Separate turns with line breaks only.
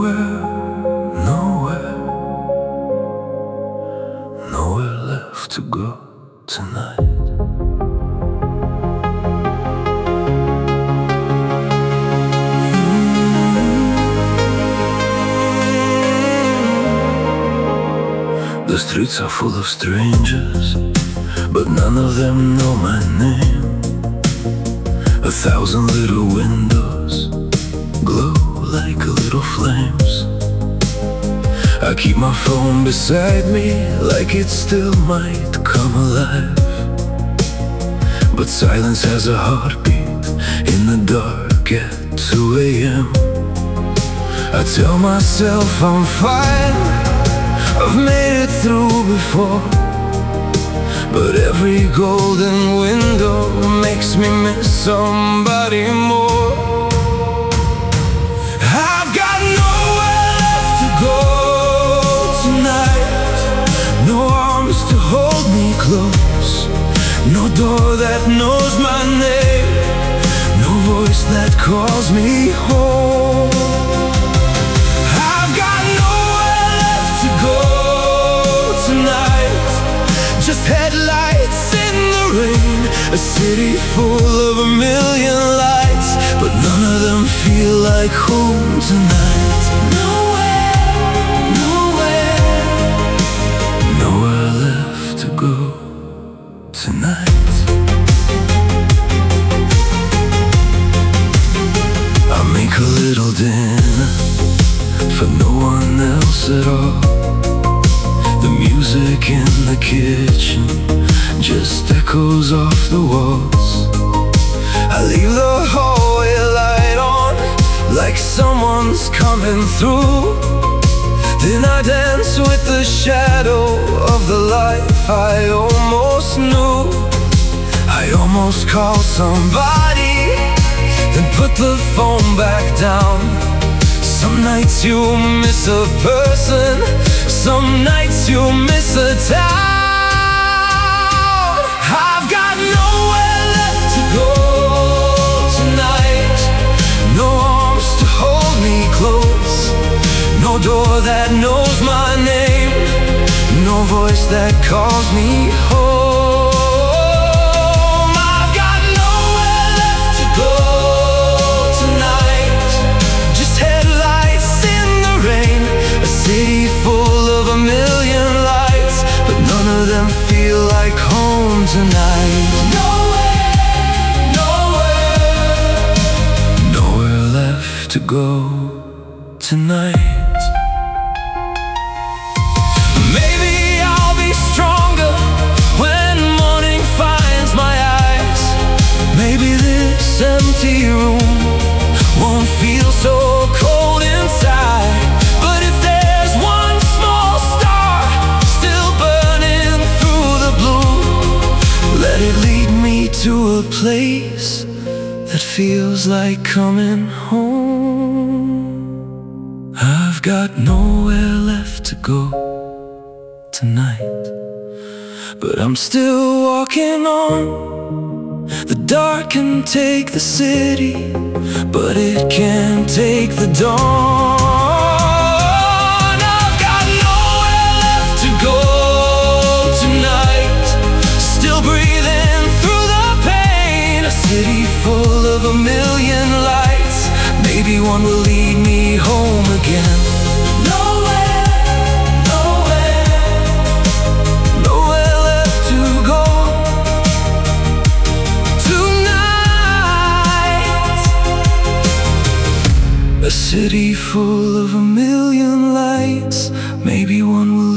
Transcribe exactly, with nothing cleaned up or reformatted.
nowhere, nowhere, nowhere left to go tonight. The streets are full of strangers, but none of them know my name. A thousand little windows glow like little flames. I keep my phone beside me like it still might come alive. But silence has a heartbeat in the dark at two A M I tell myself I'm fine, I've made it through before, but every golden window makes me miss somebody more. I've got nowhere left to go tonight. No arms to hold me close, no door that knows my name, no voice that calls me home. I've got nowhere left to go tonight, just headlights in the rain, a city full of a million lights, but none of them feel like home tonight. Nowhere, nowhere, nowhere left to go tonight. I make a little dinner for no one else at all. The music in the kitchen just echoes off the walls. I leave the hallway light on like someone's coming through. Then I dance with the shadow of the life I almost knew. I almost call somebody, then put the phone back down. Some nights you miss a person, some nights you miss a town. I've got nowhere left to go tonight, no arms to hold me close, no door that knows my name, no voice that calls me home. I've got nowhere left to go tonight, just headlights in the rain, a city full of a million lights, but none of them feel like home tonight. Nowhere, nowhere, nowhere left to go tonight. Maybe I'll be stronger when morning finds my eyes. Maybe this empty room won't feel so cold inside. But if there's one small star still burning through the blue, let it lead me to a place that feels like coming home. I've got nowhere left to go tonight, but I'm still walking on. The dark can take the city, but it can't take the dawn. I've got nowhere left to go tonight, still breathing through the pain, a city full of a million lights, maybe one will lead me home again. Nowhere, nowhere, nowhere left to go tonight. A city full of a million lights, maybe one will